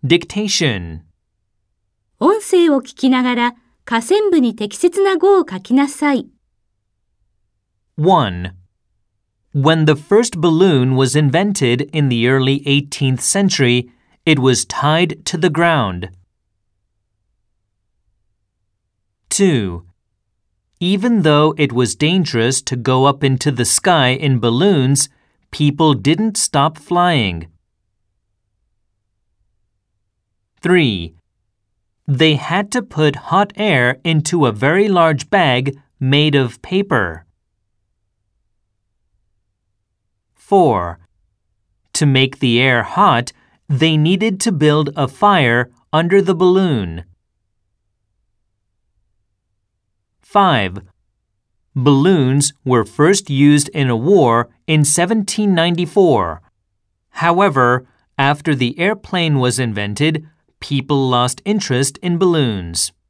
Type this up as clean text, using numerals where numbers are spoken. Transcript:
Dictation. 音声を聞きながら下線部に適切な語を書きなさい。 1. When the first balloon was invented in the early 18th century, it was tied to the ground. 2. Even though it was dangerous to go up into the sky in balloons, people didn't stop flying. 3. They had to put hot air into a very large bag made of paper. 4. To make the air hot, they needed to build a fire under the balloon. 5. Balloons were first used in a war in 1794. However, after the airplane was invented, people lost interest in balloons.